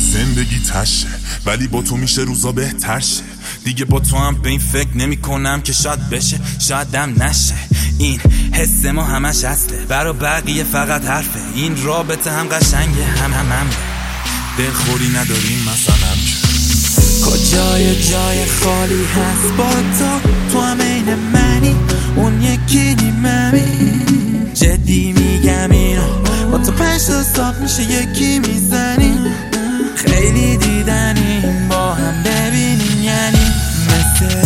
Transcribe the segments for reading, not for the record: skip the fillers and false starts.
زندگی تشه ولی با تو میشه روزا بهتر شه. دیگه با تو هم به این فکر نمی کنم که شاید بشه شایدم نشه. این حس ما همش هسته، برا بقیه فقط حرفه. این رابطه هم قشنگه هم دلخوری نداریم مثلا کجای جای خالی هست با تو هم عین منی اون یکی نیممی. جدی میگم اینو با تو 5 تا صاف میشه یکی میزنی. خیلی دیدنیم با هم ببینیم یعنی مثل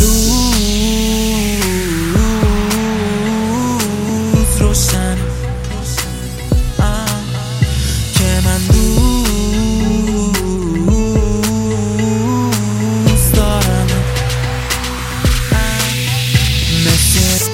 روز روشن که من دوست دارم مثل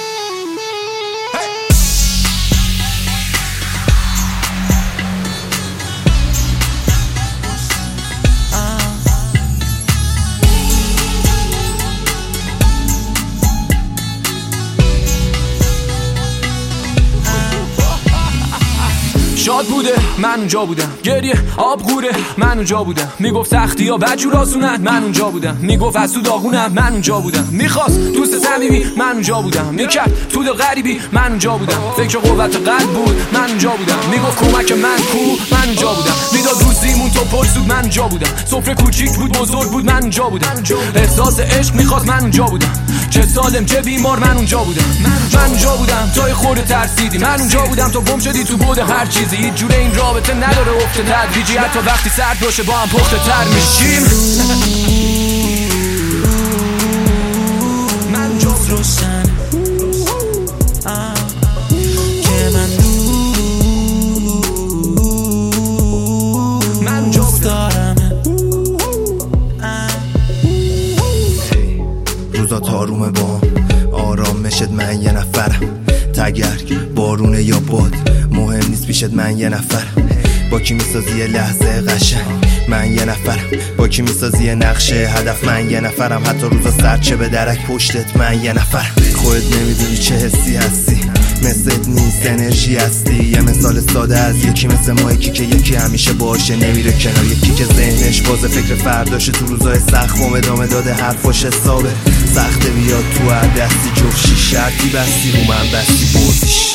شاد بوده من اونجا بودم، گریه آب غوره من اونجا بودم. میگفت سختی ها بجور آسونن من اونجا بودم. میگفت از تو داغونم من اونجا بودم. میخواست دوست صمیمی من اونجا بودم. میکرد تو دل غریبی من اونجا بودم. فکر قوت قلب بود من اونجا بودم. میگفت کمک من کو من اونجا بودم. میداد روزیمون تو پرسود من اونجا بودم. سفره کوچیک بود بزرگ بود من اونجا بودم. احساس عشق میخواست من اونجا بودم. چه سالم چه بیمار من اونجا بودم. من اونجا بودم تا خورده ترسیدی. من اونجا بودم تا گم شدی تو بود هر چیزی. هیچ جوره این رابطه نداره افت تدریجی. حتی وقتی سرد باشه با هم پخته تر میشیم. من اونجا روشن که من دوست دارم. روزا تارومه بام آرام مشد من یه نفرم. تگرگ بارونه یا باد مهم نیست پیشت من یه نفرم. با کی میسازی یه لحظه قشنگ من یه نفرم. با کی میسازی یه نقشه هدف من یه نفرم. حتی روزا سرچه به درک پشتت من یه نفرم. خودت نمیدونی چه حسی هستی، مثلت نیست انرژی هستی. یه مثال ساده از یکی مثل ما، یکی که یکی همیشه باشه نمیره کنار. یکی که ذهنش بازه فکر فرداشه تو روزای سخت و ادامه داده حرفاش حسابه. سخته بیاد تو هر دستی جفشی شرطی بستی رو من بستی بردیش.